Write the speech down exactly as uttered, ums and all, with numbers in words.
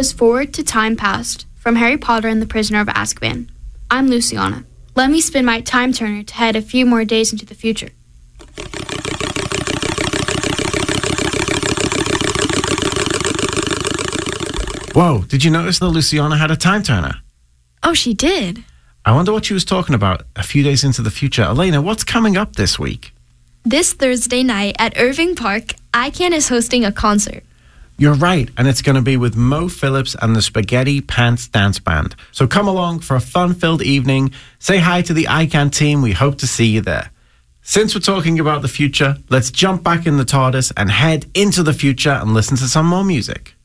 was Forward to Time Past from Harry Potter and the Prisoner of Azkaban. I'm Luciana. Let me spin my time turner to head a few more days into the future. Whoa, did you notice that Luciana had a time turner? Oh, she did? I wonder what she was talking about a few days into the future. Elena, what's coming up this week? This Thursday night at Irving Park, I CAN is hosting a concert. You're right, and it's going to be with Mo Phillips and the Spaghetti Pants Dance Band. So come along for a fun-filled evening. Say hi to the I CAN team. We hope to see you there. Since we're talking about the future, let's jump back in the TARDIS and head into the future and listen to some more music.